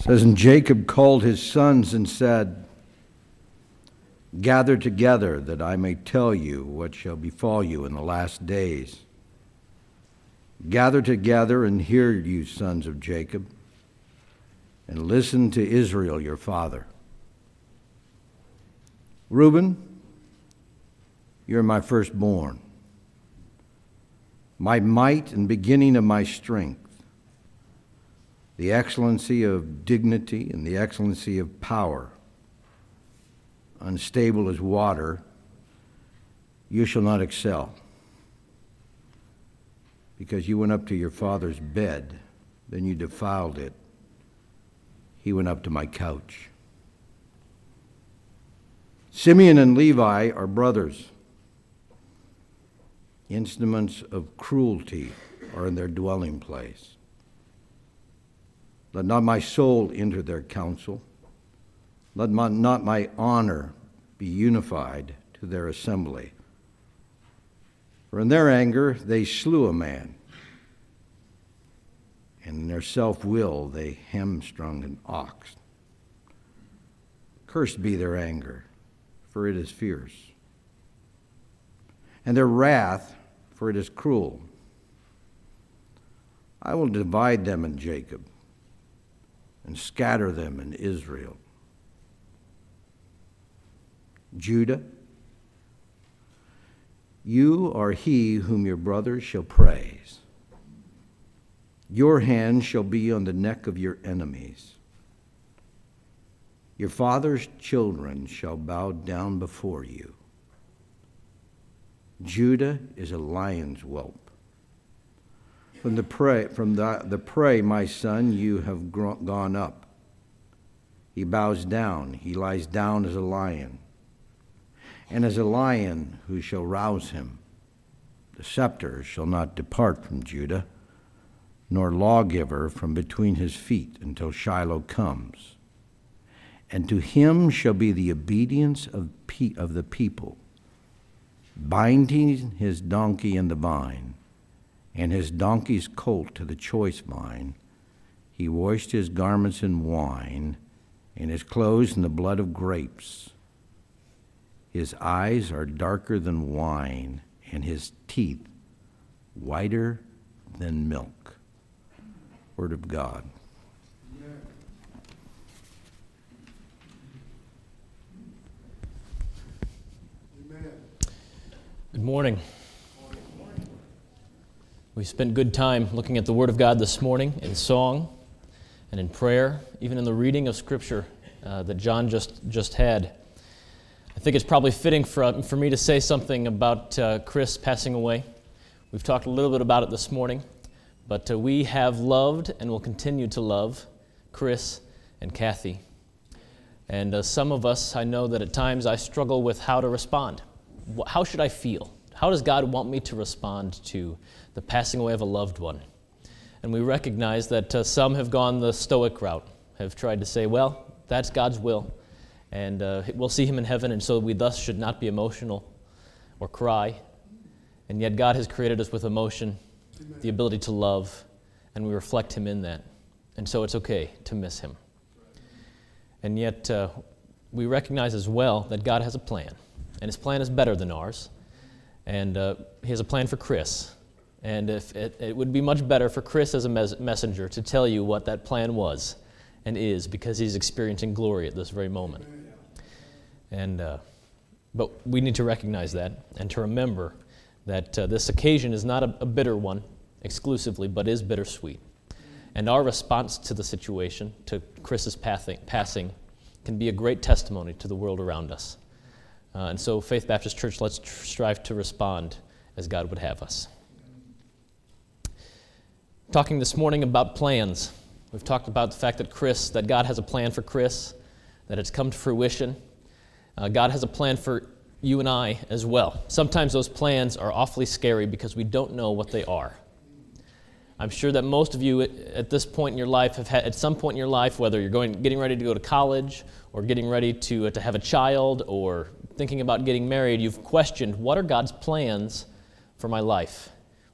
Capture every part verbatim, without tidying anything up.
says, and Jacob called his sons and said, gather together that I may tell you what shall befall you in the last days. Gather together and hear, you sons of Jacob, and listen to Israel your father. Reuben, you're my firstborn, my might and beginning of my strength, the excellency of dignity and the excellency of power. Unstable as water, you shall not excel, because you went up to your father's bed, then you defiled it. He went up to my couch. Simeon and Levi are brothers. Instruments of cruelty are in their dwelling place. Let not my soul enter their counsel. Let my, not my honor be unified to their assembly. For in their anger they slew a man, and in their self-will they hamstrung an ox. Cursed be their anger, for it is fierce, and their wrath, for it is cruel. I will divide them in Jacob and scatter them in Israel. Judah, you are he whom your brothers shall praise. Your hand shall be on the neck of your enemies. Your father's children shall bow down before you. Judah is a lion's whelp. From the prey, from the, the prey, my son, you have gro- gone up. He bows down, he lies down as a lion. And as a lion, who shall rouse him? The scepter shall not depart from Judah, nor lawgiver from between his feet until Shiloh comes. And to him shall be the obedience of, pe- of the people, binding his donkey in the vine, and his donkey's colt to the choice vine. He washed his garments in wine, and his clothes in the blood of grapes. His eyes are darker than wine, and his teeth whiter than milk. Word of God. Good morning. We spent good time looking at the Word of God this morning in song and in prayer, even in the reading of Scripture uh, that John just, just had. I think it's probably fitting for, for me to say something about uh, Chris passing away. We've talked a little bit about it this morning, but uh, we have loved and will continue to love Chris and Kathy. And uh, some of us, I know that at times I struggle with how to respond. How should I feel? How does God want me to respond to the passing away of a loved one? And we recognize that uh, some have gone the stoic route, have tried to say, well, that's God's will, and uh, we'll see him in heaven, and so we thus should not be emotional or cry. And yet God has created us with emotion, Amen. The ability to love, and we reflect him in that. And so it's okay to miss him. And yet uh, we recognize as well that God has a plan, and his plan is better than ours. And uh, he has a plan for Chris. And if it, it would be much better for Chris as a mes- messenger to tell you what that plan was and is, because he's experiencing glory at this very moment. And uh, but we need to recognize that and to remember that uh, this occasion is not a, a bitter one exclusively, but is bittersweet. And our response to the situation, to Chris's passing, passing, can be a great testimony to the world around us. Uh, and so, Faith Baptist Church, let's tr- strive to respond as God would have us. Talking this morning about plans. We've talked about the fact that Chris, that God has a plan for Chris, that it's come to fruition. Uh, God has a plan for you and I as well. Sometimes those plans are awfully scary because we don't know what they are. I'm sure that most of you at, at this point in your life have had, at some point in your life, whether you're going, getting ready to go to college or getting ready to, uh, to have a child or thinking about getting married, you've questioned, what are God's plans for my life?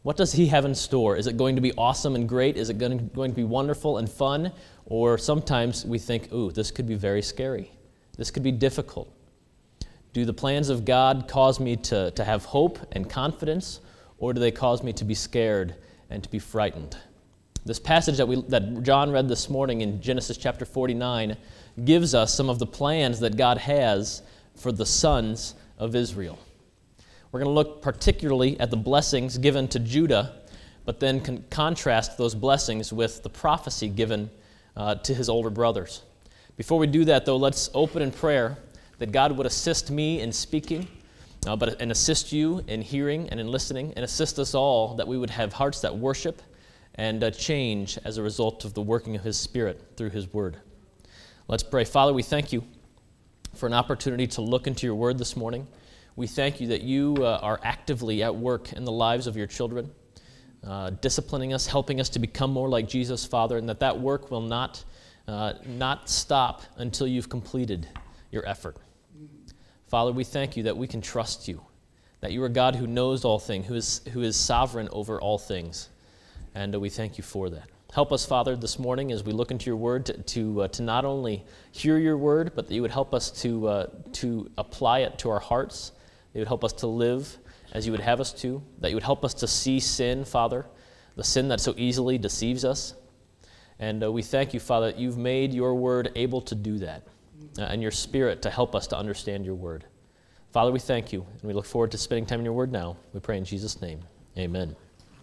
What does he have in store? Is it going to be awesome and great? Is it going to, going to be wonderful and fun? Or sometimes we think, ooh, this could be very scary. This could be difficult. Do the plans of God cause me to, to have hope and confidence, or do they cause me to be scared and to be frightened? This passage that we that John read this morning in Genesis chapter forty-nine gives us some of the plans that God has for the sons of Israel. We're going to look particularly at the blessings given to Judah, but then con- contrast those blessings with the prophecy given uh, to his older brothers. Before we do that, though, let's open in prayer that God would assist me in speaking, uh, but and assist you in hearing and in listening, and assist us all that we would have hearts that worship and uh, change as a result of the working of His Spirit through His Word. Let's pray. Father, we thank you for an opportunity to look into your Word this morning. We thank you that you uh, are actively at work in the lives of your children, uh, disciplining us, helping us to become more like Jesus, Father, and that that work will not, uh, not stop until you've completed your effort. Father, we thank you that we can trust you, that you are God who knows all things, who is, who is sovereign over all things, and uh, we thank you for that. Help us, Father, this morning as we look into your word to to, uh, to not only hear your word, but that you would help us to, uh, to apply it to our hearts. That you would help us to live as you would have us to, that you would help us to see sin, Father, the sin that so easily deceives us. And uh, we thank you, Father, that you've made your word able to do that, uh, and your Spirit to help us to understand your word. Father, we thank you, and we look forward to spending time in your word now. We pray in Jesus' name. Amen.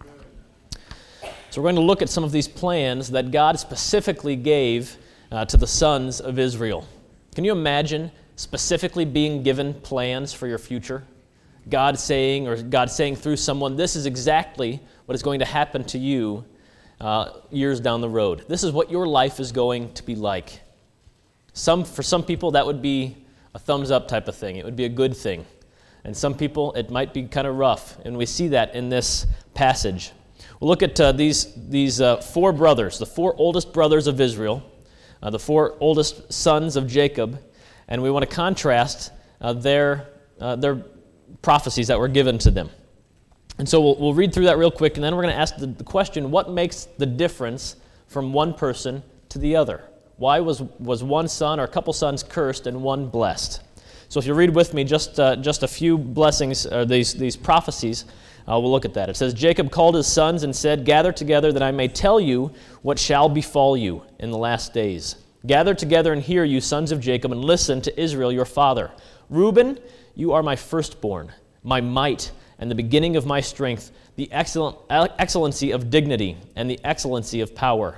So we're going to look at some of these plans that God specifically gave uh, to the sons of Israel. Can you imagine specifically being given plans for your future? God saying, or God saying through someone, this is exactly what is going to happen to you uh, years down the road. This is what your life is going to be like. Some, for some people, that would be a thumbs up type of thing. It would be a good thing. And some people, it might be kind of rough. And we see that in this passage. We'll look at uh, these, these uh, four brothers, the four oldest brothers of Israel, uh, the four oldest sons of Jacob, and we want to contrast uh, their, uh, their prophecies that were given to them. And so we'll, we'll read through that real quick, and then we're going to ask the, the question, what makes the difference from one person to the other? Why was, was one son or a couple sons cursed and one blessed? So if you read with me just, uh, just a few blessings, or these, these prophecies, Uh, we'll look at that. It says, Jacob called his sons and said, gather together that I may tell you what shall befall you in the last days. Gather together and hear, you sons of Jacob, and listen to Israel your father. Reuben, you are my firstborn, my might, and the beginning of my strength, the excellent, excellency of dignity, and the excellency of power.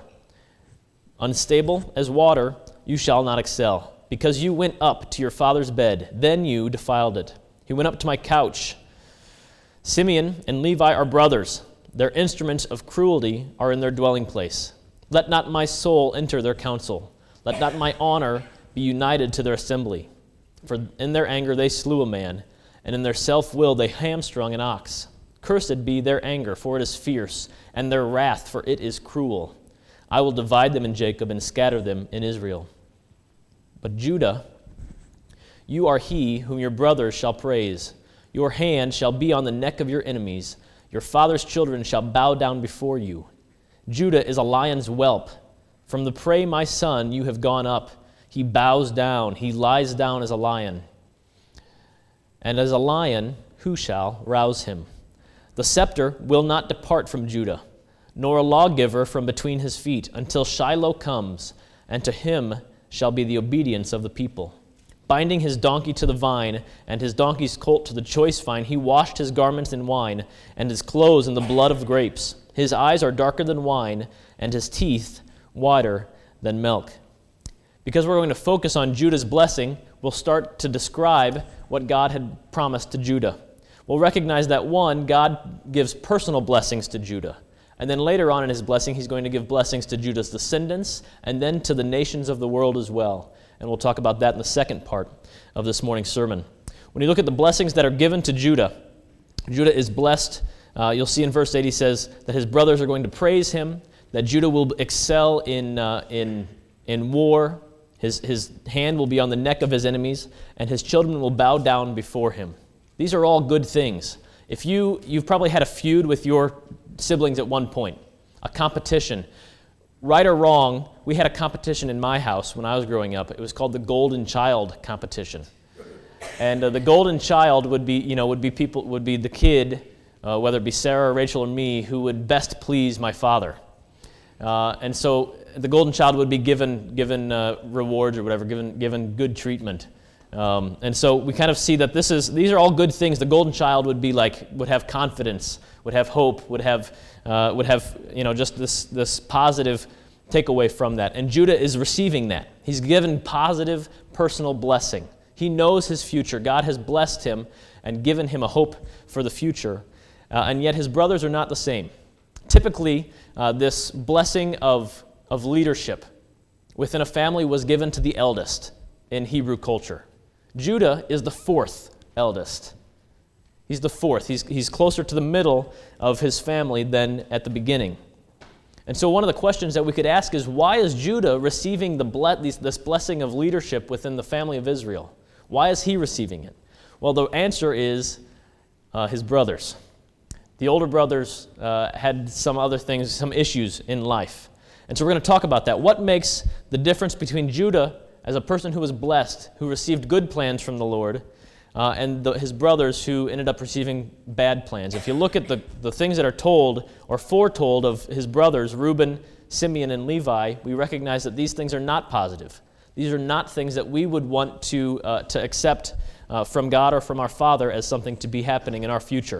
Unstable as water, you shall not excel, because you went up to your father's bed, then you defiled it. He went up to my couch. Simeon and Levi are brothers. Their instruments of cruelty are in their dwelling place. Let not my soul enter their council. Let not my honor be united to their assembly. For in their anger they slew a man, and in their self-will they hamstrung an ox. Cursed be their anger, for it is fierce, and their wrath, for it is cruel. I will divide them in Jacob and scatter them in Israel. But Judah, you are he whom your brothers shall praise. Your hand shall be on the neck of your enemies. Your father's children shall bow down before you. Judah is a lion's whelp. From the prey, my son, you have gone up. He bows down. He lies down as a lion. And as a lion, who shall rouse him? The scepter will not depart from Judah, nor a lawgiver from between his feet, until Shiloh comes, and to him shall be the obedience of the people. Binding his donkey to the vine, and his donkey's colt to the choice vine, he washed his garments in wine, and his clothes in the blood of grapes. His eyes are darker than wine, and his teeth whiter than milk. Because we're going to focus on Judah's blessing, we'll start to describe what God had promised to Judah. We'll recognize that, one, God gives personal blessings to Judah. And then later on in his blessing, he's going to give blessings to Judah's descendants, and then to the nations of the world as well. And we'll talk about that in the second part of this morning's sermon. When you look at the blessings that are given to Judah, Judah is blessed. Uh, you'll see in verse eight, he says that his brothers are going to praise him, that Judah will excel in uh, in in war. His, his hand will be on the neck of his enemies, and his children will bow down before him. These are all good things. If you, you've probably had a feud with your siblings at one point, a competition. Right or wrong, we had a competition in my house when I was growing up. It was called the Golden Child competition. And uh, the Golden Child would be, you know, would be people, would be the kid, uh, whether it be Sarah, or Rachel, or me, who would best please my father. Uh, and so the Golden Child would be given, given uh, rewards or whatever, given, given good treatment. Um, and so we kind of see that this is, these are all good things. The Golden Child would be like, would have confidence, would have hope, would have, uh, would have, you know, just this, this positive takeaway from that. And Judah is receiving that. He's given positive personal blessing. He knows his future. God has blessed him and given him a hope for the future. Uh, and yet his brothers are not the same. Typically, uh, this blessing of, of leadership within a family was given to the eldest in Hebrew culture. Judah is the fourth eldest. He's the fourth. He's, he's closer to the middle of his family than at the beginning. And so one of the questions that we could ask is, why is Judah receiving the ble- this blessing of leadership within the family of Israel? Why is he receiving it? Well, the answer is uh, his brothers. The older brothers uh, had some other things, some issues in life. And so we're going to talk about that. What makes the difference between Judah as a person who was blessed, who received good plans from the Lord, uh, and the, his brothers who ended up receiving bad plans? If you look at the, the things that are told or foretold of his brothers, Reuben, Simeon, and Levi, we recognize that these things are not positive. These are not things that we would want to, uh, to accept uh, from God or from our Father as something to be happening in our future.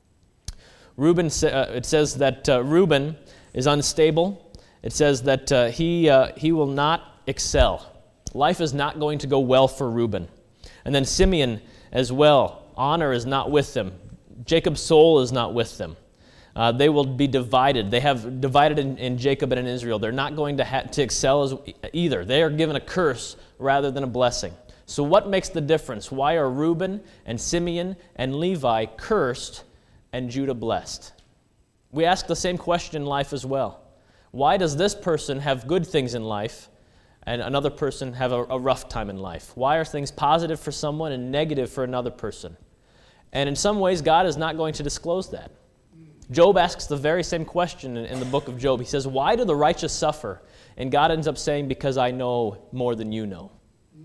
Reuben, uh, it says that uh, Reuben is unstable. It says that uh, he, uh, he will not excel. Life is not going to go well for Reuben. And then Simeon as well. Honor is not with them. Jacob's soul is not with them. Uh, they will be divided. They have divided in, in Jacob and in Israel. They're not going to, ha- to excel as either. They are given a curse rather than a blessing. So what makes the difference? Why are Reuben and Simeon and Levi cursed and Judah blessed? We ask the same question in life as well. Why does this person have good things in life and another person have a, a rough time in life? Why are things positive for someone and negative for another person? And in some ways, God is not going to disclose that. Job asks the very same question in, in the book of Job. He says, why do the righteous suffer? And God ends up saying, because I know more than you know.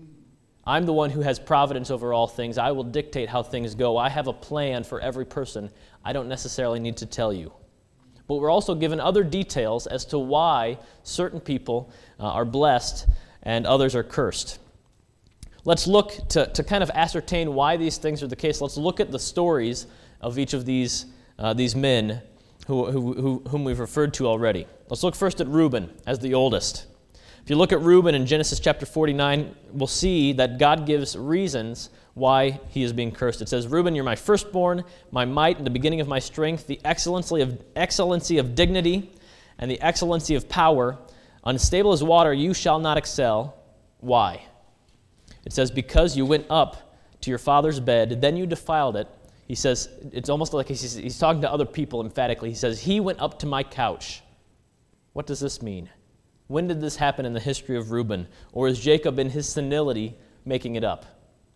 I'm the one who has providence over all things. I will dictate how things go. I have a plan for every person. I don't necessarily need to tell you. But we're also given other details as to why certain people uh, are blessed and others are cursed. Let's look to, to kind of ascertain why these things are the case. Let's look at the stories of each of these, uh, these men who, who, who, whom we've referred to already. Let's look first at Reuben as the oldest. If you look at Reuben in Genesis chapter forty-nine, we'll see that God gives reasons why he is being cursed. It says, Reuben, you're my firstborn, my might, and the beginning of my strength, the excellency of excellency of dignity, and the excellency of power. Unstable as water, you shall not excel. Why? It says, because you went up to your father's bed, then you defiled it. He says, it's almost like he's, he's talking to other people emphatically. He says, he went up to my couch. What does this mean? When did this happen in the history of Reuben? Or is Jacob in his senility making it up?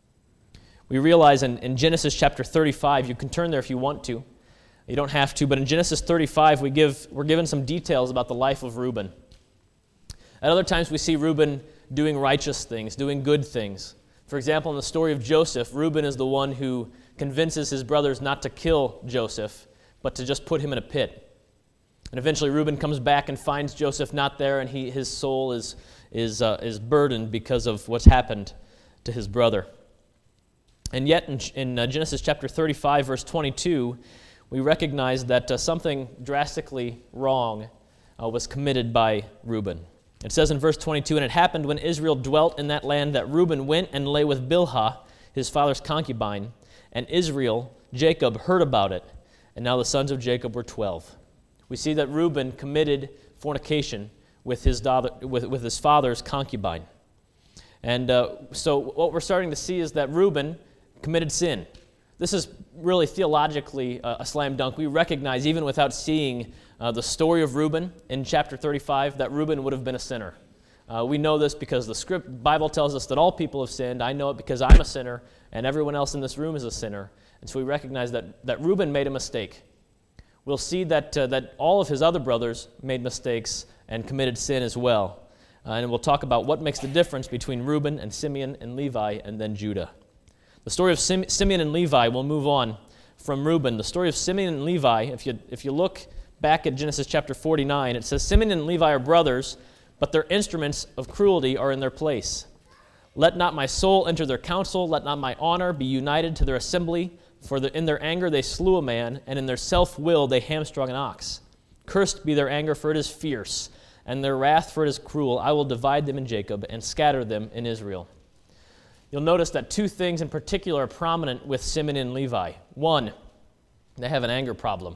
We realize in, in Genesis chapter thirty-five, you can turn there if you want to. You don't have to, but in Genesis thirty-five, we give, we're given some details about the life of Reuben. At other times, we see Reuben doing righteous things, doing good things. For example, in the story of Joseph, Reuben is the one who convinces his brothers not to kill Joseph, but to just put him in a pit. And eventually Reuben comes back and finds Joseph not there, and he, his soul is, is, uh, is burdened because of what's happened to his brother. And yet in, in uh, Genesis chapter thirty-five, verse twenty-two, we recognize that uh, something drastically wrong uh, was committed by Reuben. It says in verse twenty-two, and it happened when Israel dwelt in that land that Reuben went and lay with Bilhah, his father's concubine, and Israel, Jacob, heard about it, and now the sons of Jacob were twelve. We see that Reuben committed fornication with his, daughter, with, with his father's concubine. And uh, so what we're starting to see is that Reuben committed sin. This is really theologically a, a slam dunk. We recognize, even without seeing uh, the story of Reuben in chapter thirty-five, that Reuben would have been a sinner. Uh, we know this because the script Bible tells us that all people have sinned. I know it because I'm a sinner, and everyone else in this room is a sinner. And so we recognize that, that Reuben made a mistake. We'll see that, uh, that all of his other brothers made mistakes and committed sin as well. Uh, and we'll talk about what makes the difference between Reuben and Simeon and Levi and then Judah. The story of Sim- Simeon and Levi, we'll move on from Reuben. The story of Simeon and Levi, if you, if you look back at Genesis chapter forty-nine, it says, Simeon and Levi are brothers, but their instruments of cruelty are in their place. Let not my soul enter their counsel, let not my honor be united to their assembly, for the, in their anger they slew a man, and in their self-will they hamstrung an ox. Cursed be their anger, for it is fierce, and their wrath, for it is cruel. I will divide them in Jacob and scatter them in Israel. You'll notice that two things in particular are prominent with Simeon and Levi. One, they have an anger problem.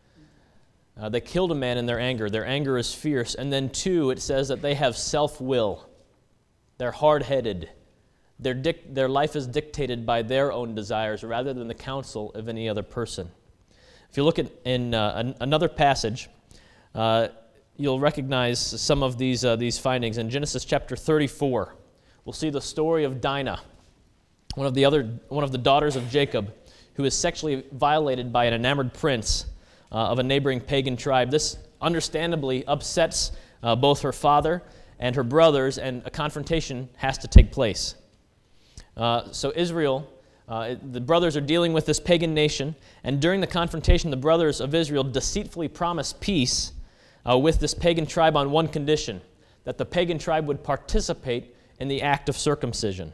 Uh, they killed a man in their anger. Their anger is fierce. And then two, it says that they have self-will. They're hard-headed. Their, dic- their life is dictated by their own desires rather than the counsel of any other person. If you look at in uh, an, another passage, uh, you'll recognize some of these uh, these findings. In Genesis chapter thirty-four, we'll see the story of Dinah, one of the other one of the daughters of Jacob, who is sexually violated by an enamored prince uh, of a neighboring pagan tribe. This understandably upsets uh, both her father and her brothers, and a confrontation has to take place. Uh, so Israel, uh, the brothers are dealing with this pagan nation, and during the confrontation, the brothers of Israel deceitfully promise peace uh, with this pagan tribe on one condition, that the pagan tribe would participate in the act of circumcision.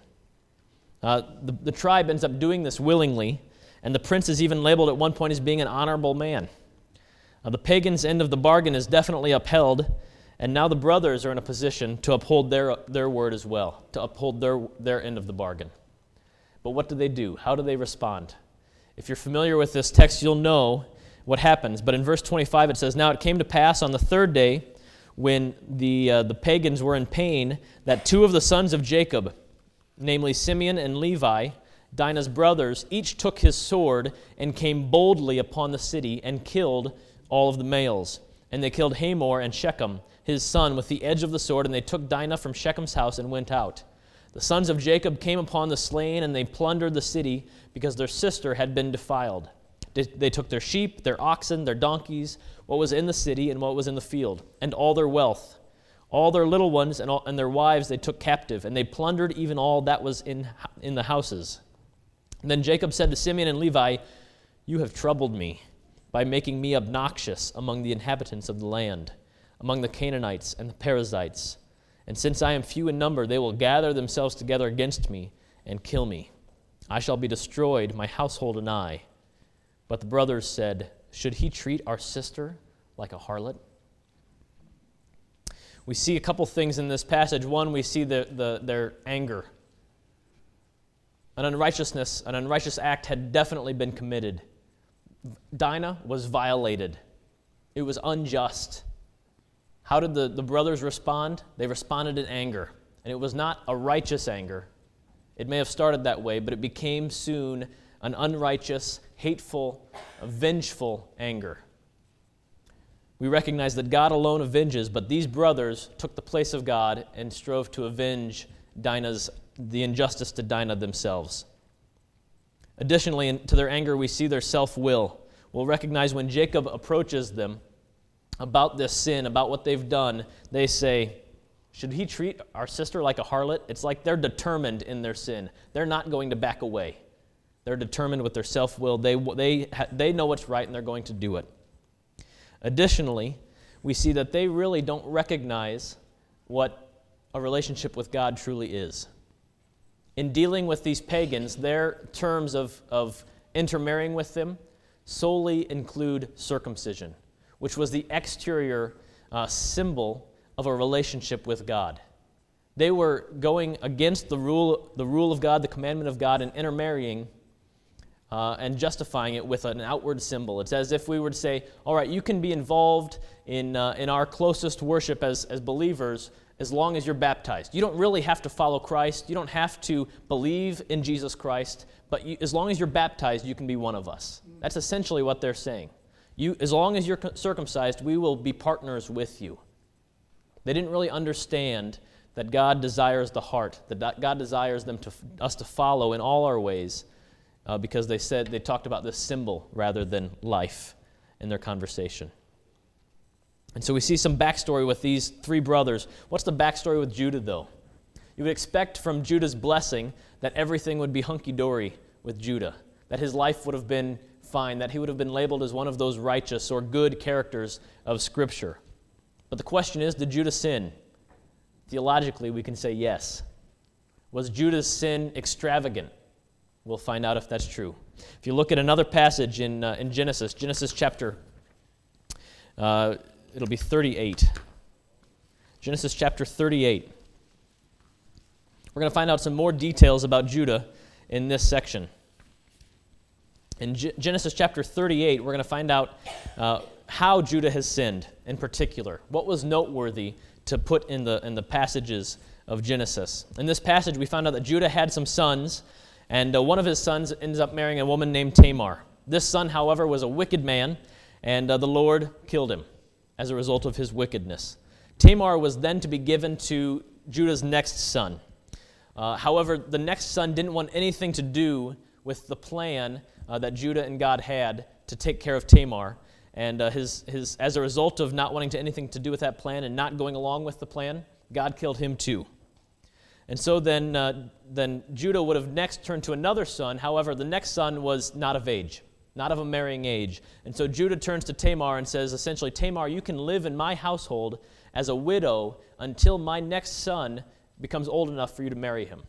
Uh, the, the tribe ends up doing this willingly, and the prince is even labeled at one point as being an honorable man. Uh, the pagans' end of the bargain is definitely upheld, and now the brothers are in a position to uphold their, their word as well, to uphold their, their end of the bargain. But what do they do? How do they respond? If you're familiar with this text, you'll know what happens. But in verse twenty-five it says, Now it came to pass on the third day, when the, uh, the pagans were in pain, that two of the sons of Jacob, namely Simeon and Levi, Dinah's brothers, each took his sword and came boldly upon the city and killed all of the males. And they killed Hamor and Shechem, his son, with the edge of the sword, and they took Dinah from Shechem's house and went out. The sons of Jacob came upon the slain, and they plundered the city because their sister had been defiled. They took their sheep, their oxen, their donkeys, what was in the city and what was in the field, and all their wealth. All their little ones and, all, and their wives they took captive, and they plundered even all that was in, in the houses. And then Jacob said to Simeon and Levi, You have troubled me by making me obnoxious among the inhabitants of the land, among the Canaanites and the Perizzites. And since I am few in number, they will gather themselves together against me and kill me. I shall be destroyed, my household and I. But the brothers said, Should he treat our sister like a harlot? We see a couple things in this passage. One, we see the, the, their anger. An unrighteousness, an unrighteous act had definitely been committed. Dinah was violated. It was unjust. How did the, the brothers respond? They responded in anger. And it was not a righteous anger. It may have started that way, but it became soon an unrighteous, hateful, vengeful anger. We recognize that God alone avenges, but these brothers took the place of God and strove to avenge Dinah's, the injustice to Dinah themselves. Additionally, in, to their anger, we see their self-will. We'll recognize when Jacob approaches them about this sin, about what they've done, they say, Should he treat our sister like a harlot? It's like they're determined in their sin. They're not going to back away. They're determined with their self-will. They, they, they know what's right, and they're going to do it. Additionally, we see that they really don't recognize what a relationship with God truly is. In dealing with these pagans, their terms of, of intermarrying with them solely include circumcision, which was the exterior uh, symbol of a relationship with God. They were going against the rule, the rule of God, the commandment of God, and intermarrying uh, and justifying it with an outward symbol. It's as if we were to say, all right, you can be involved in, uh, in our closest worship as, as believers as long as you're baptized. You don't really have to follow Christ. You don't have to believe in Jesus Christ, but you, as long as you're baptized, you can be one of us. That's essentially what they're saying. You, as long as you're circumcised, we will be partners with you. They didn't really understand that God desires the heart, that God desires them to, us to follow in all our ways uh, because they said they talked about this symbol rather than life in their conversation. And so we see some backstory with these three brothers. What's the backstory with Judah, though? You would expect from Judah's blessing that everything would be hunky-dory with Judah, that his life would have been fine, that he would have been labeled as one of those righteous or good characters of Scripture. But the question is, did Judah sin? Theologically, we can say yes. Was Judah's sin extravagant? We'll find out if that's true. If you look at another passage in uh, in Genesis, Genesis chapter, uh, it'll be thirty-eight. Genesis chapter thirty-eight. We're going to find out some more details about Judah in this section. In G- Genesis chapter thirty-eight, we're going to find out uh, how Judah has sinned in particular. What was noteworthy to put in the in the passages of Genesis. In this passage, we found out that Judah had some sons, and uh, one of his sons ends up marrying a woman named Tamar. This son, however, was a wicked man, and uh, the Lord killed him as a result of his wickedness. Tamar was then to be given to Judah's next son. Uh, however, the next son didn't want anything to do with the plan uh, that Judah and God had to take care of Tamar. And uh, his, his, as a result of not wanting to anything to do with that plan and not going along with the plan, God killed him too. And so then, uh, then Judah would have next turned to another son. However, the next son was not of age, not of a marrying age. And so Judah turns to Tamar and says, essentially, Tamar, you can live in my household as a widow until my next son becomes old enough for you to marry him.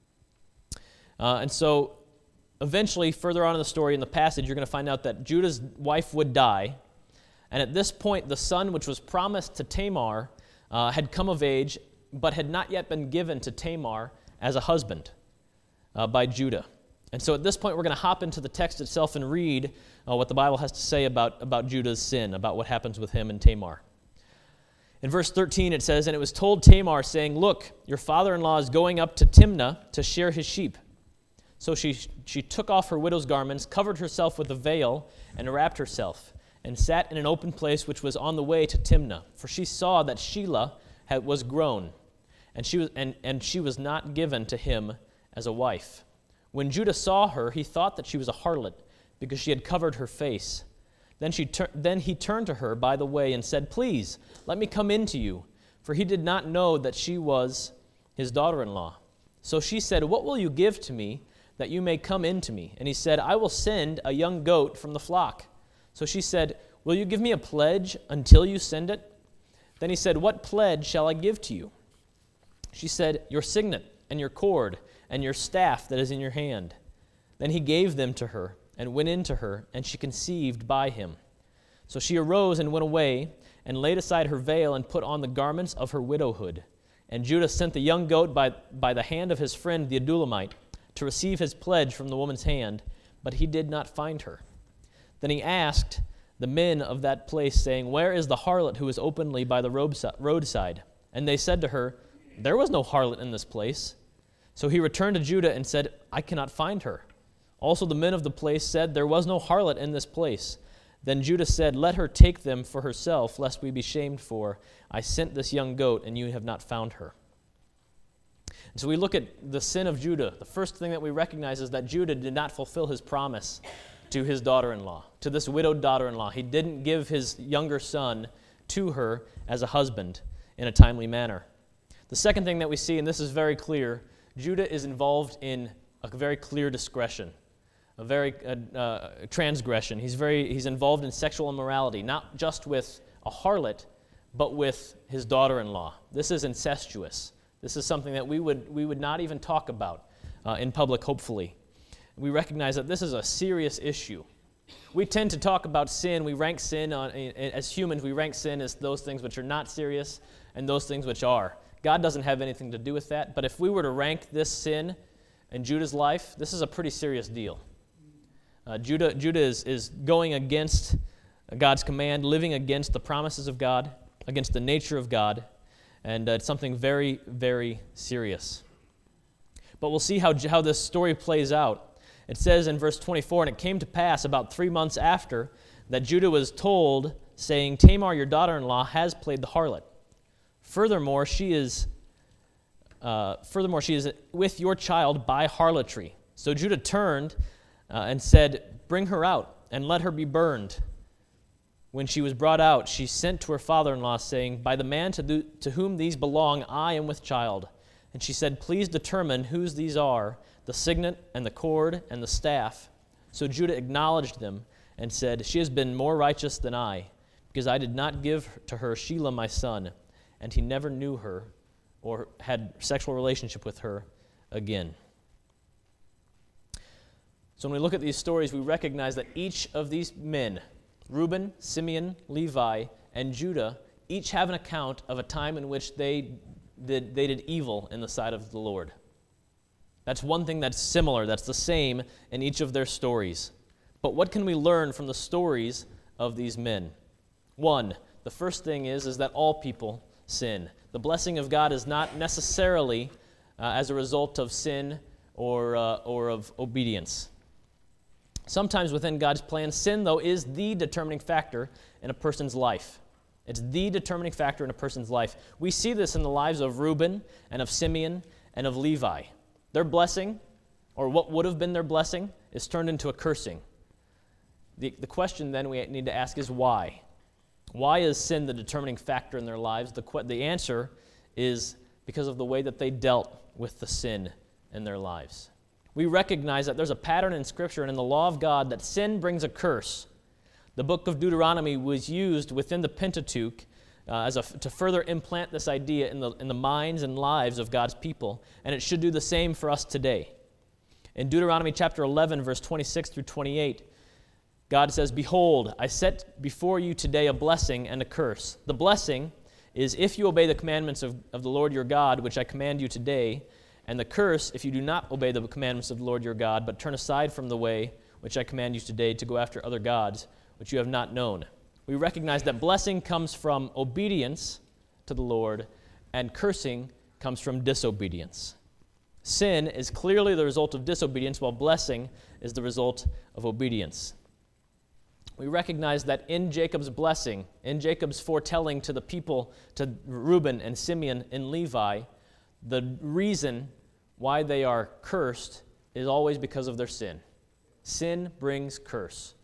Uh, and so eventually, further on in the story, in the passage, you're going to find out that Judah's wife would die. And at this point, the son which was promised to Tamar uh, had come of age, but had not yet been given to Tamar as a husband uh, by Judah. And so at this point, we're going to hop into the text itself and read uh, what the Bible has to say about, about Judah's sin, about what happens with him and Tamar. In verse thirteen, it says, "And it was told Tamar, saying, Look, your father-in-law is going up to Timnah to shear his sheep. So she, she took off her widow's garments, covered herself with a veil, and wrapped herself, and sat in an open place which was on the way to Timnah. For she saw that Shelah had, was grown, and she was, and, and she was not given to him as a wife. When Judah saw her, he thought that she was a harlot, because she had covered her face. Then, she tur- then he turned to her by the way and said, Please, let me come in to you. For he did not know that she was his daughter-in-law. So she said, What will you give to me, that you may come in to me? And he said, I will send a young goat from the flock. So she said, Will you give me a pledge until you send it? Then he said, What pledge shall I give to you? She said, Your signet, and your cord, and your staff that is in your hand. Then he gave them to her, and went in to her, and she conceived by him. So she arose and went away, and laid aside her veil, and put on the garments of her widowhood. And Judah sent the young goat by, by the hand of his friend the Adullamite, to receive his pledge from the woman's hand, but he did not find her. Then he asked the men of that place, saying, Where is the harlot who is openly by the roadside? And they said to her, There was no harlot in this place. So he returned to Judah and said, I cannot find her. Also the men of the place said, There was no harlot in this place. Then Judah said, Let her take them for herself, lest we be shamed for. I sent this young goat, and you have not found her. And so we look at the sin of Judah. The first thing that we recognize is that Judah did not fulfill his promise to his daughter-in-law, to this widowed daughter-in-law. He didn't give his younger son to her as a husband in a timely manner. The second thing that we see, and this is very clear, Judah is involved in a very clear discretion, a very uh, uh, transgression. He's very he's involved in sexual immorality, not just with a harlot, but with his daughter-in-law. This is incestuous. This is something that we would we would not even talk about uh, in public, hopefully. We recognize that this is a serious issue. We tend to talk about sin. We rank sin, on, as humans, we rank sin as those things which are not serious and those things which are. God doesn't have anything to do with that, but if we were to rank this sin in Judah's life, this is a pretty serious deal. Uh, Judah, Judah is, is going against God's command, living against the promises of God, against the nature of God, and uh, it's something very, very serious. But we'll see how, how this story plays out. It says in verse twenty-four, And it came to pass about three months after that Judah was told, saying, Tamar, your daughter-in-law, has played the harlot. Furthermore, she is uh, furthermore she is with your child by harlotry. So Judah turned uh, and said, "Bring her out and let her be burned." When she was brought out, she sent to her father-in-law, saying, "By the man to, th- to whom these belong, I am with child." And she said, "Please determine whose these are, the signet and the cord and the staff." So Judah acknowledged them and said, "She has been more righteous than I, because I did not give to her Shelah my son." And he never knew her or had sexual relationship with her again. So when we look at these stories, we recognize that each of these men, Reuben, Simeon, Levi, and Judah, each have an account of a time in which they did, they did evil in the sight of the Lord. That's one thing that's similar, that's the same in each of their stories. But what can we learn from the stories of these men? One, the first thing is, is that all people sin. The blessing of God is not necessarily uh, as a result of sin or, uh, or of obedience. Sometimes within God's plan, sin, though, is the determining factor in a person's life. It's the determining factor in a person's life. We see this in the lives of Reuben and of Simeon and of Levi. Their blessing, or what would have been their blessing, is turned into a cursing. The, the question then we need to ask is why? Why is sin the determining factor in their lives? The, the answer is because of the way that they dealt with the sin in their lives. We recognize that there's a pattern in Scripture and in the law of God that sin brings a curse. The book of Deuteronomy was used within the Pentateuch uh, as a, to further implant this idea in the, in the minds and lives of God's people, and it should do the same for us today. In Deuteronomy chapter eleven, verse twenty-six through twenty-eight, God says, "Behold, I set before you today a blessing and a curse. The blessing is if you obey the commandments of, of the Lord your God, which I command you today, and the curse, if you do not obey the commandments of the Lord your God, but turn aside from the way which I command you today to go after other gods, which you have not known." We recognize that blessing comes from obedience to the Lord, and cursing comes from disobedience. Sin is clearly the result of disobedience, while blessing is the result of obedience. We recognize that in Jacob's blessing, in Jacob's foretelling to the people, to Reuben and Simeon and Levi, the reason why they are cursed is always because of their sin. Sin brings curse.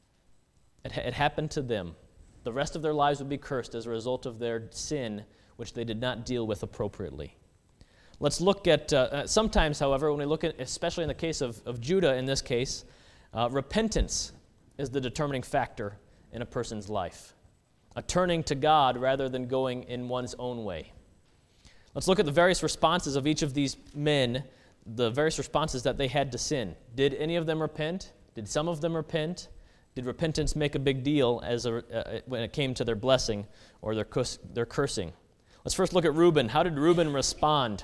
It, it happened to them. The rest of their lives would be cursed as a result of their sin, which they did not deal with appropriately. Let's look at, uh, sometimes, however, when we look at, especially in the case of, of Judah in this case, uh, repentance is the determining factor in a person's life. A turning to God rather than going in one's own way. Let's look at the various responses of each of these men, the various responses that they had to sin. Did any of them repent? Did some of them repent? Did repentance make a big deal as a, uh, when it came to their blessing or their, cus- their cursing? Let's first look at Reuben. How did Reuben respond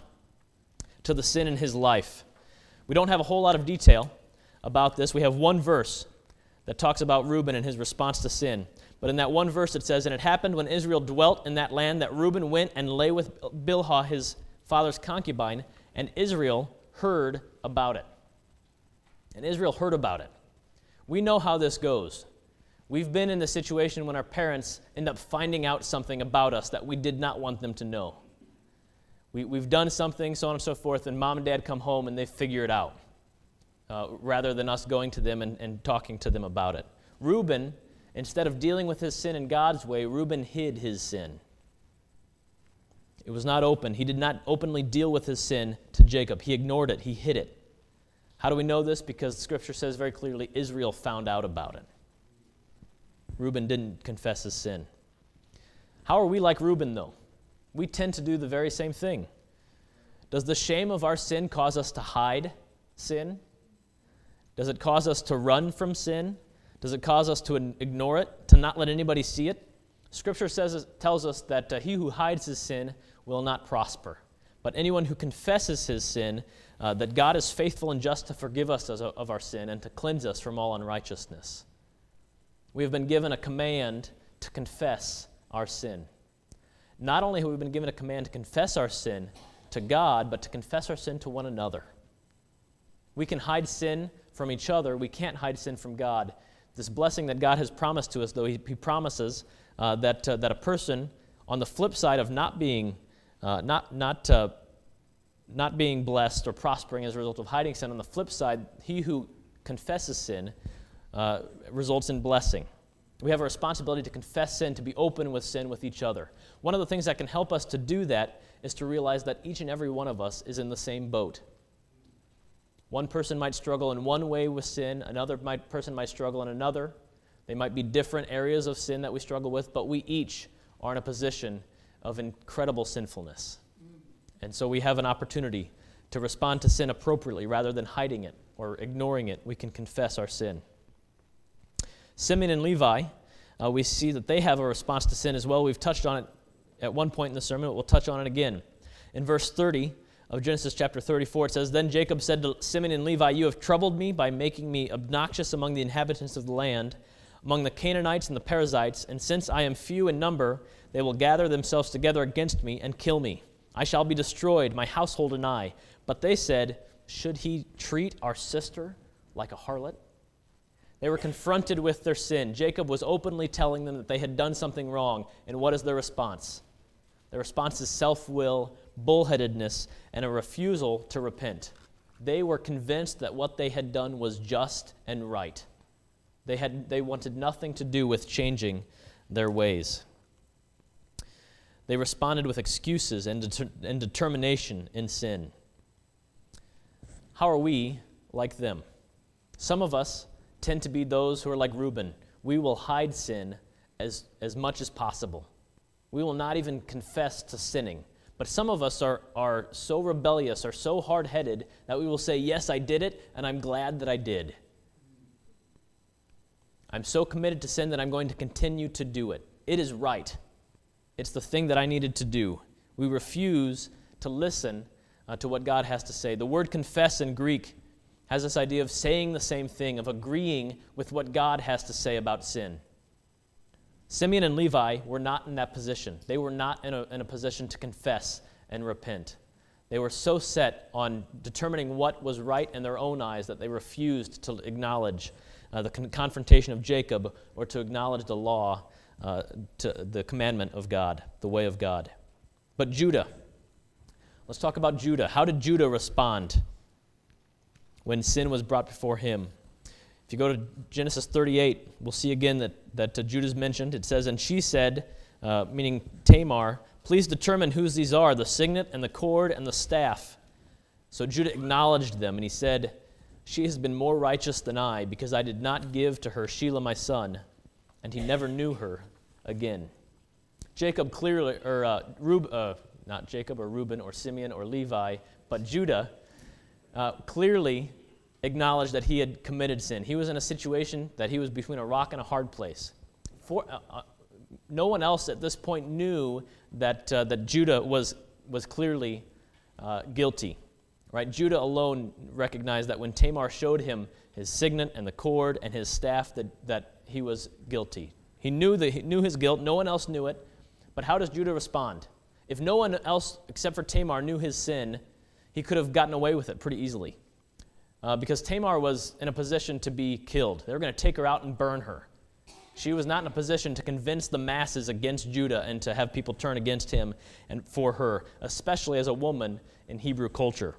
to the sin in his life? We don't have a whole lot of detail about this. We have one verse that talks about Reuben and his response to sin. But in that one verse it says, "And it happened when Israel dwelt in that land that Reuben went and lay with Bilhah his father's concubine, and Israel heard about it." And Israel heard about it. We know how this goes. We've been in the situation when our parents end up finding out something about us that we did not want them to know. We, we've done something, so on and so forth, and mom and dad come home and they figure it out, uh, rather than us going to them and, and talking to them about it. Reuben, instead of dealing with his sin in God's way, Reuben hid his sin. It was not open. He did not openly deal with his sin to Jacob. He ignored it. He hid it. How do we know this? Because Scripture says very clearly Israel found out about it. Reuben didn't confess his sin. How are we like Reuben, though? We tend to do the very same thing. Does the shame of our sin cause us to hide sin? Does it cause us to run from sin? Does it cause us to ignore it, to not let anybody see it? Scripture says, tells us that uh, he who hides his sin will not prosper. But anyone who confesses his sin, uh, that God is faithful and just to forgive us of our sin and to cleanse us from all unrighteousness. We have been given a command to confess our sin. Not only have we been given a command to confess our sin to God, but to confess our sin to one another. We can hide sin from each other. We can't hide sin from God. This blessing that God has promised to us, though he, he promises uh, that, uh, that a person, on the flip side of not being uh, not not uh, not being blessed or prospering as a result of hiding sin, on the flip side, he who confesses sin uh, results in blessing. We have a responsibility to confess sin, to be open with sin with each other. One of the things that can help us to do that is to realize that each and every one of us is in the same boat. One person might struggle in one way with sin, another might, person might struggle in another. They might be different areas of sin that we struggle with, but we each are in a position of incredible sinfulness. And so we have an opportunity to respond to sin appropriately rather than hiding it or ignoring it. We can confess our sin. Simeon and Levi, uh, we see that they have a response to sin as well. We've touched on it at one point in the sermon, but we'll touch on it again. In verse thirty of Genesis chapter thirty-four, it says, "Then Jacob said to Simeon and Levi, 'You have troubled me by making me obnoxious among the inhabitants of the land, among the Canaanites and the Perizzites, and since I am few in number, they will gather themselves together against me and kill me. I shall be destroyed, my household and I.' But they said, 'Should he treat our sister like a harlot?'" They were confronted with their sin. Jacob was openly telling them that they had done something wrong. And what is their response? Their response is self-will, bullheadedness, and a refusal to repent. They were convinced that what they had done was just and right. They had they wanted nothing to do with changing their ways. They responded with excuses and, deter- and determination in sin. How are we like them? Some of us tend to be those who are like Reuben. We will hide sin as, as much as possible. We will not even confess to sinning. But some of us are, are so rebellious, are so hard-headed, that we will say, yes, I did it, and I'm glad that I did. I'm so committed to sin that I'm going to continue to do it. It is right. It's the thing that I needed to do. We refuse to listen uh, to what God has to say. The word confess in Greek has this idea of saying the same thing, of agreeing with what God has to say about sin. Simeon and Levi were not in that position. They were not in a, in a position to confess and repent. They were so set on determining what was right in their own eyes that they refused to acknowledge uh, the con- confrontation of Jacob or to acknowledge the law, uh, to the commandment of God, the way of God. But Judah, let's talk about Judah. How did Judah respond when sin was brought before him? If you go to Genesis thirty-eight, we'll see again that, that uh, Judah's mentioned. It says, "And she said," uh, meaning Tamar, "Please determine whose these are, the signet and the cord and the staff." So Judah acknowledged them, and he said, "She has been more righteous than I, because I did not give to her Shelah my son," and he never knew her again. Jacob clearly, or uh, Rub, uh, not Jacob or Reuben or Simeon or Levi, but Judah uh, clearly acknowledged that he had committed sin. He was in a situation that he was between a rock and a hard place. For, uh, uh, no one else at this point knew that uh, that Judah was was clearly uh, guilty. Right? Judah alone recognized that when Tamar showed him his signet and the cord and his staff, that, that he was guilty. He knew that he knew his guilt. No one else knew it. But how does Judah respond? If no one else except for Tamar knew his sin, he could have gotten away with it pretty easily. Uh, because Tamar was in a position to be killed. They were going to take her out and burn her. She was not in a position to convince the masses against Judah and to have people turn against him and for her, especially as a woman in Hebrew culture.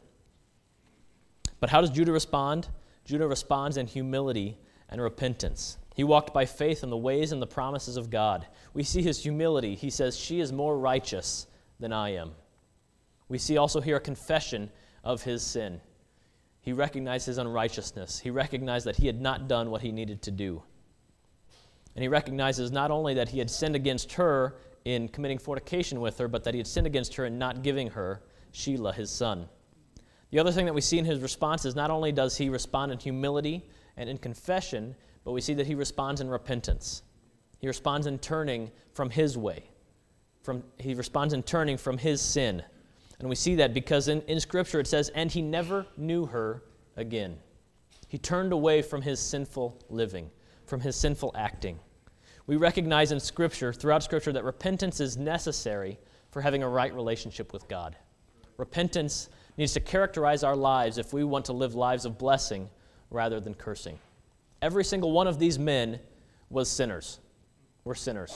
But how does Judah respond? Judah responds in humility and repentance. He walked by faith in the ways and the promises of God. We see his humility. He says, "She is more righteous than I am." We see also here a confession of his sin. He recognized his unrighteousness. He recognized that he had not done what he needed to do. And he recognizes not only that he had sinned against her in committing fornication with her, but that he had sinned against her in not giving her Shelah, his son. The other thing that we see in his response is not only does he respond in humility and in confession, but we see that he responds in repentance. He responds in turning from his way. From, he responds in turning from his sin. And we see that because in, in Scripture it says, "And he never knew her again." He turned away from his sinful living, from his sinful acting. We recognize in Scripture, throughout Scripture, that repentance is necessary for having a right relationship with God. Repentance needs to characterize our lives if we want to live lives of blessing rather than cursing. Every single one of these men was sinners, were sinners.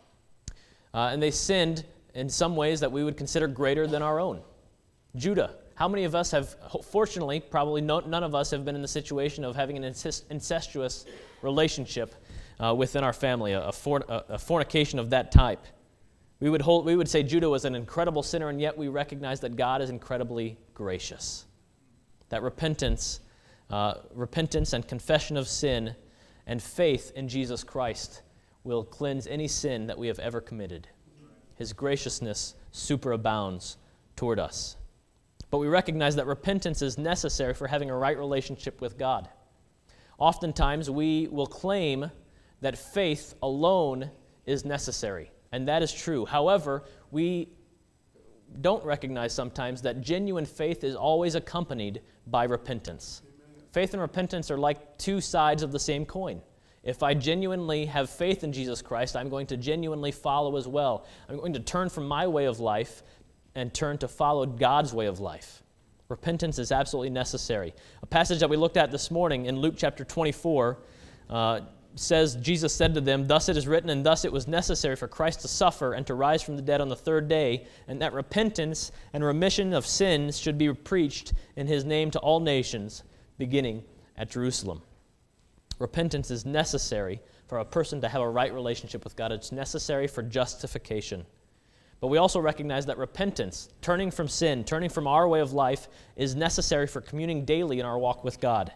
Uh, and they sinned in some ways that we would consider greater than our own. Judah, How many of us have, fortunately, probably no, none of us have been in the situation of having an incest, incestuous relationship uh, within our family, a, a, for, a, a fornication of that type. We would, hold, we would say Judah was an incredible sinner, and yet we recognize that God is incredibly gracious. That repentance, uh, repentance and confession of sin and faith in Jesus Christ will cleanse any sin that we have ever committed. His graciousness superabounds toward us. But we recognize that repentance is necessary for having a right relationship with God. Oftentimes, we will claim that faith alone is necessary, and that is true. However, we don't recognize sometimes that genuine faith is always accompanied by repentance. Amen. Faith and repentance are like two sides of the same coin. If I genuinely have faith in Jesus Christ, I'm going to genuinely follow as well. I'm going to turn from my way of life and turn to follow God's way of life. Repentance is absolutely necessary. A passage that we looked at this morning in Luke chapter twenty-four uh, says, Jesus said to them, "Thus it is written, and thus it was necessary for Christ to suffer and to rise from the dead on the third day, and that repentance and remission of sins should be preached in his name to all nations, beginning at Jerusalem." Repentance is necessary for a person to have a right relationship with God. It's necessary for justification. But we also recognize that repentance, turning from sin, turning from our way of life, is necessary for communing daily in our walk with God.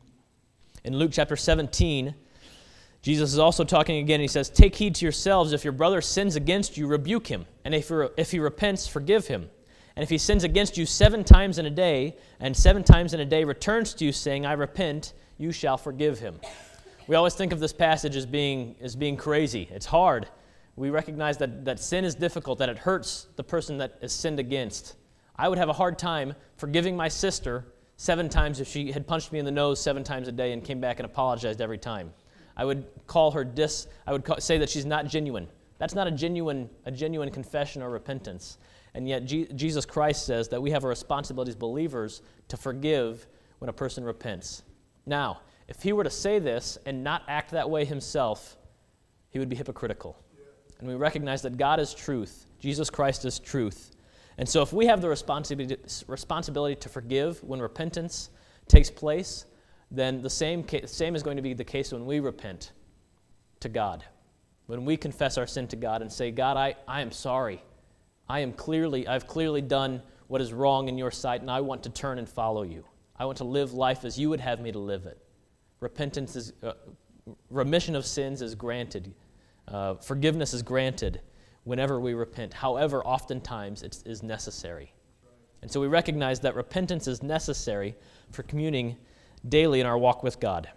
In Luke chapter seventeen, Jesus is also talking again. He says, "Take heed to yourselves. If your brother sins against you, rebuke him. And if, if he repents, forgive him. And if he sins against you seven times in a day, and seven times in a day returns to you, saying, I repent, you shall forgive him." We always think of this passage as being, as being crazy. It's hard. We recognize that, that sin is difficult, that it hurts the person that is sinned against. I would have a hard time forgiving my sister seven times if she had punched me in the nose seven times a day and came back and apologized every time. I would call her dis. I would call, say that she's not genuine. That's not a genuine, a genuine confession or repentance. And yet G- Jesus Christ says that we have a responsibility as believers to forgive when a person repents. Now, if he were to say this and not act that way himself, he would be hypocritical. And we recognize that God is truth. Jesus Christ is truth. And so if we have the responsibility, responsibility to forgive when repentance takes place, then the same, case, same is going to be the case when we repent to God. When we confess our sin to God and say, God, I, I am sorry. I am clearly, I've clearly done what is wrong in your sight, and I want to turn and follow you. I want to live life as you would have me to live it. Repentance is, uh, remission of sins is granted. Uh, forgiveness is granted whenever we repent. However, oftentimes it is necessary. And so we recognize that repentance is necessary for communing daily in our walk with God.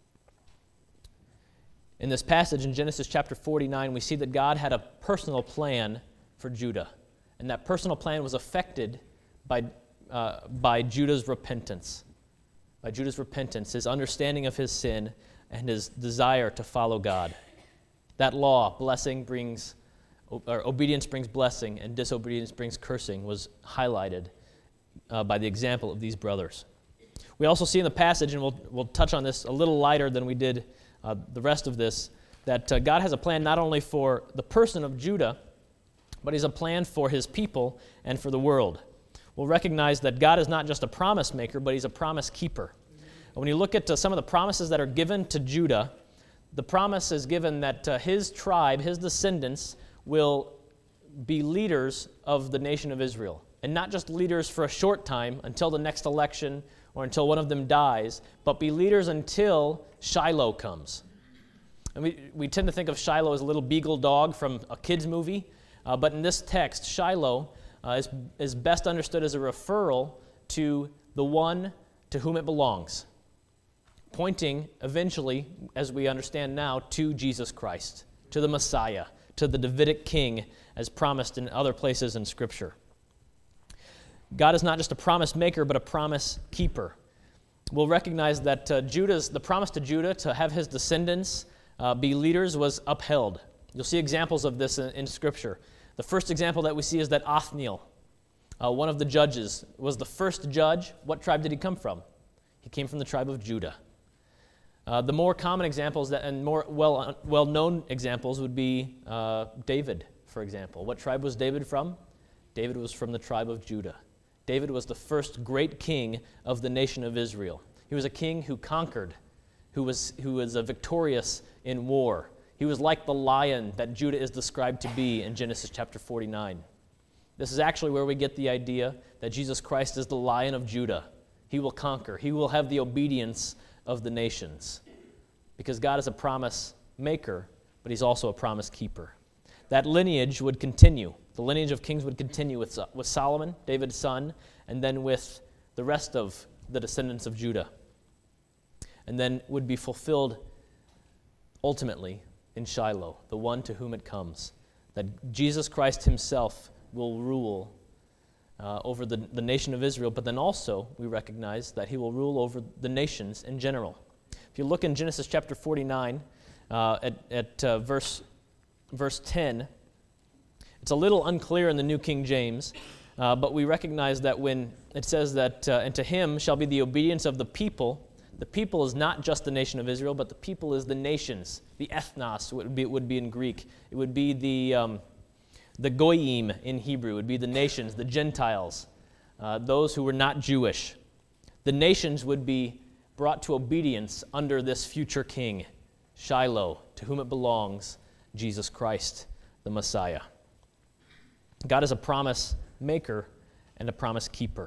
In this passage in Genesis chapter forty-nine, we see that God had a personal plan for Judah. And that personal plan was affected by, uh, by Judah's repentance. By Judah's repentance, his understanding of his sin, and his desire to follow God. That law, blessing brings, or obedience brings blessing, and disobedience brings cursing, was highlighted uh, by the example of these brothers. We also see in the passage, and we'll, we'll touch on this a little lighter than we did uh, the rest of this, that uh, God has a plan not only for the person of Judah, but He has a plan for His people and for the world. We'll recognize that God is not just a promise maker, but He's a promise keeper. And when you look at uh, some of the promises that are given to Judah, the promise is given that uh, his tribe, his descendants, will be leaders of the nation of Israel. And not just leaders for a short time until the next election or until one of them dies, but be leaders until Shiloh comes. And we, we tend to think of Shiloh as a little beagle dog from a kid's movie, uh, but in this text, Shiloh uh, is, is best understood as a referral to the one to whom it belongs, pointing eventually, as we understand now, to Jesus Christ, to the Messiah, to the Davidic king, as promised in other places in Scripture. God is not just a promise maker, but a promise keeper. We'll recognize that uh, Judah's, the promise to Judah to have his descendants uh, be leaders was upheld. You'll see examples of this in, in Scripture. The first example that we see is that Othniel, uh, one of the judges, was the first judge. What tribe did he come from? He came from the tribe of Judah. Uh, the more common examples that, and more well, uh, well-known examples would be uh, David, for example. What tribe was David from? David was from the tribe of Judah. David was the first great king of the nation of Israel. He was a king who conquered, who was, who was uh, victorious in war. He was like the lion that Judah is described to be in Genesis chapter forty-nine. This is actually where we get the idea that Jesus Christ is the Lion of Judah. He will conquer. He will have the obedience of the nations. Because God is a promise maker, but he's also a promise keeper. That lineage would continue. The lineage of kings would continue with, with Solomon, David's son, and then with the rest of the descendants of Judah. And then would be fulfilled ultimately in Shiloh, the one to whom it comes. That Jesus Christ himself will rule uh, over the, the nation of Israel, but then also we recognize that he will rule over the nations in general. If you look in Genesis chapter forty-nine, uh, at, at uh, verse, verse ten, it's a little unclear in the New King James, uh, but we recognize that when it says that, uh, and to him shall be the obedience of the people, the people is not just the nation of Israel, but the people is the nations. The ethnos would be, it would be in Greek. It would be the... Um, The goyim in Hebrew would be the nations, the Gentiles, uh, those who were not Jewish. The nations would be brought to obedience under this future king, Shiloh, to whom it belongs, Jesus Christ, the Messiah. God is a promise maker and a promise keeper.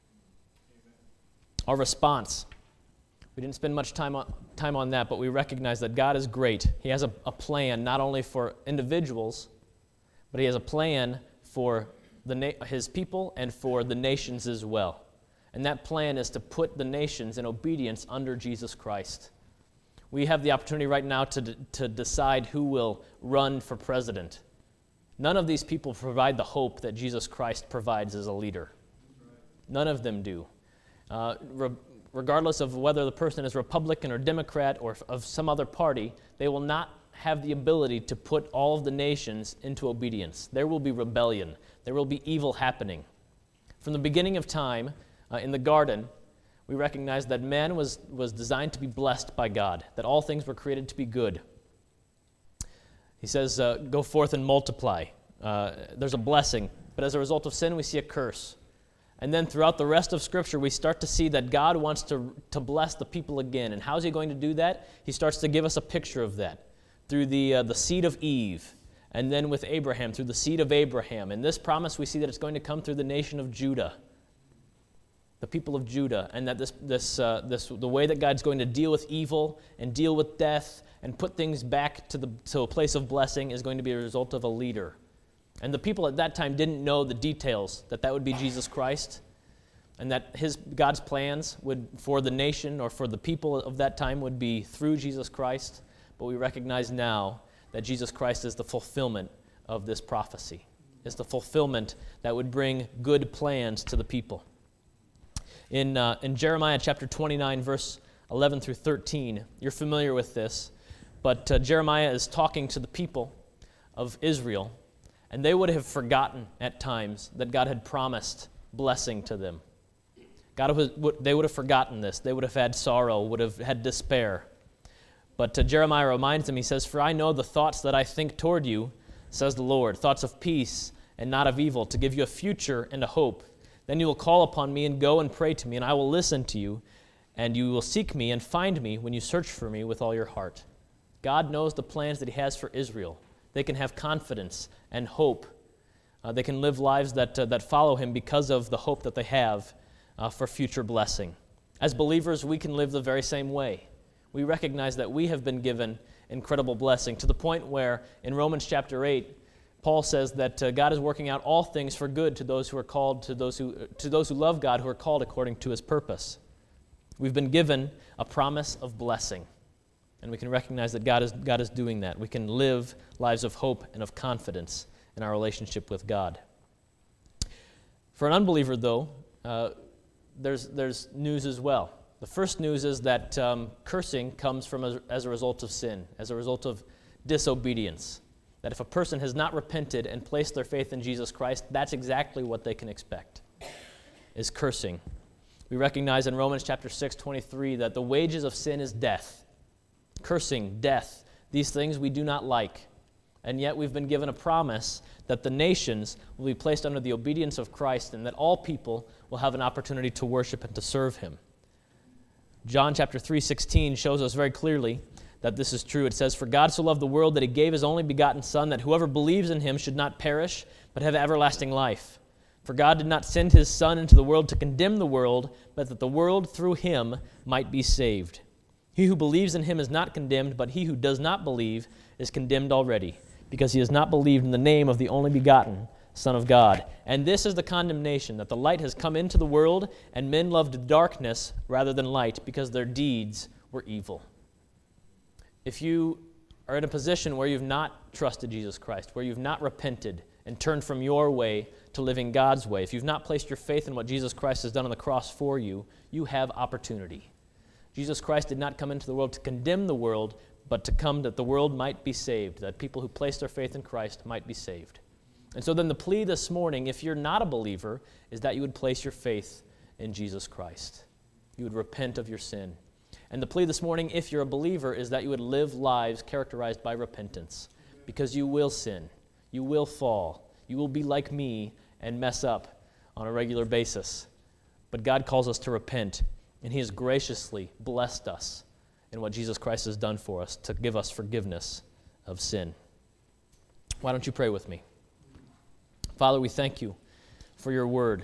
Our response, we didn't spend much time on, time on that, but we recognize that God is great. He has a, a plan not only for individuals, but he has a plan for the na- his people and for the nations as well. And that plan is to put the nations in obedience under Jesus Christ. We have the opportunity right now to, d- to decide who will run for president. None of these people provide the hope that Jesus Christ provides as a leader. None of them do. Uh, re- regardless of whether the person is Republican or Democrat or f- of some other party, they will not have the ability to put all of the nations into obedience. There will be rebellion. There will be evil happening. From the beginning of time, uh, in the garden, we recognize that man was, was designed to be blessed by God, that all things were created to be good. He says, uh, go forth and multiply. Uh, there's a blessing, but as a result of sin, we see a curse. And then throughout the rest of Scripture, we start to see that God wants to, to bless the people again. And how is he going to do that? He starts to give us a picture of that through the, uh, the seed of Eve, and then with Abraham, through the seed of Abraham. In this promise, we see that it's going to come through the nation of Judah, the people of Judah, and that this, this, uh, this, the way that God's going to deal with evil and deal with death and put things back to, the, to a place of blessing is going to be a result of a leader. And the people at that time didn't know the details, that that would be Jesus Christ, and that his God's plans would for the nation or for the people of that time would be through Jesus Christ. But we recognize now that Jesus Christ is the fulfillment of this prophecy. It's the fulfillment that would bring good plans to the people. In, uh, in Jeremiah chapter twenty-nine, verse eleven through thirteen, you're familiar with this, but uh, Jeremiah is talking to the people of Israel, and they would have forgotten at times that God had promised blessing to them. God was, they would have forgotten this. They would have had sorrow, would have had despair. But uh, Jeremiah reminds them, he says, for I know the thoughts that I think toward you, says the Lord, thoughts of peace and not of evil, to give you a future and a hope. Then you will call upon me and go and pray to me, and I will listen to you, and you will seek me and find me when you search for me with all your heart. God knows the plans that he has for Israel. They can have confidence and hope. Uh, they can live lives that, uh, that follow him because of the hope that they have uh, for future blessing. As believers, we can live the very same way. We recognize that we have been given incredible blessing to the point where in Romans chapter eight, Paul says that uh, God is working out all things for good to those who are called, to those who, to those who love God, who are called according to his purpose. We've been given a promise of blessing, and we can recognize that God is, God is doing that. We can live lives of hope and of confidence in our relationship with God. For an unbeliever, though, uh, there's, there's news as well. The first news is that um, cursing comes from a, as a result of sin, as a result of disobedience. That if a person has not repented and placed their faith in Jesus Christ, that's exactly what they can expect, is cursing. We recognize in Romans chapter six, twenty-three that the wages of sin is death. Cursing, death, these things we do not like. and yet we've been given a promise that the nations will be placed under the obedience of Christ and that all people will have an opportunity to worship and to serve him. John chapter three sixteen shows us very clearly that this is true. It says, "For God so loved the world that he gave his only begotten Son, that whoever believes in him should not perish, but have everlasting life. For God did not send his Son into the world to condemn the world, but that the world through him might be saved. He who believes in him is not condemned, but he who does not believe is condemned already, because he has not believed in the name of the only begotten Son of God. And this is the condemnation, that the light has come into the world, and men loved darkness rather than light, because their deeds were evil." If you are in a position where you've not trusted Jesus Christ, where you've not repented and turned from your way to living God's way, if you've not placed your faith in what Jesus Christ has done on the cross for you, you have opportunity. Jesus Christ did not come into the world to condemn the world, but to come that the world might be saved, that people who place their faith in Christ might be saved. And so then the plea this morning, if you're not a believer, is that you would place your faith in Jesus Christ. You would repent of your sin. And the plea this morning, if you're a believer, is that you would live lives characterized by repentance, because you will sin, you will fall, you will be like me and mess up on a regular basis. But God calls us to repent, and he has graciously blessed us in what Jesus Christ has done for us to give us forgiveness of sin. Why don't you pray with me? Father, we thank you for your word.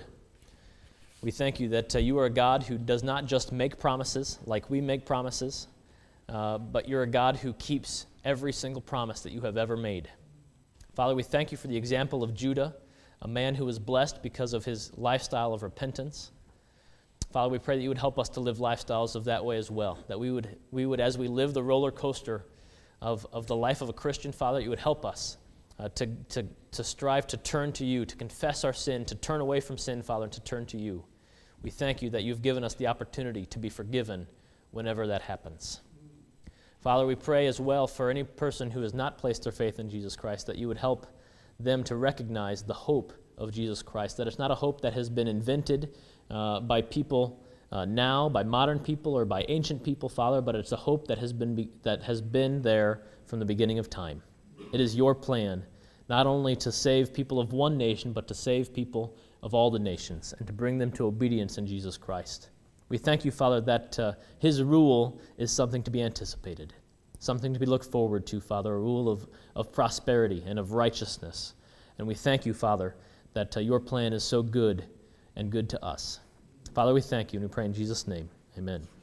We thank you that uh, you are a God who does not just make promises like we make promises, uh, but you're a God who keeps every single promise that you have ever made. Father, we thank you for the example of Judah, a man who was blessed because of his lifestyle of repentance. Father, we pray that you would help us to live lifestyles of that way as well, that we would, we would as we live the roller coaster of, of the life of a Christian, Father, you would help us uh, to, to, to strive to turn to you, to confess our sin, to turn away from sin, Father, and to turn to you. We thank you that you've given us the opportunity to be forgiven whenever that happens. Father, we pray as well for any person who has not placed their faith in Jesus Christ, that you would help them to recognize the hope of Jesus Christ, that it's not a hope that has been invented uh, by people uh, now, by modern people or by ancient people, Father, but it's a hope that has been be- that has been there from the beginning of time. It is your plan not only to save people of one nation, but to save people of all the nations and to bring them to obedience in Jesus Christ. We thank you, Father, that uh, his rule is something to be anticipated, something to be looked forward to, Father, a rule of, of prosperity and of righteousness. And we thank you, Father, that uh, your plan is so good and good to us. Father, we thank you and we pray in Jesus' name. Amen.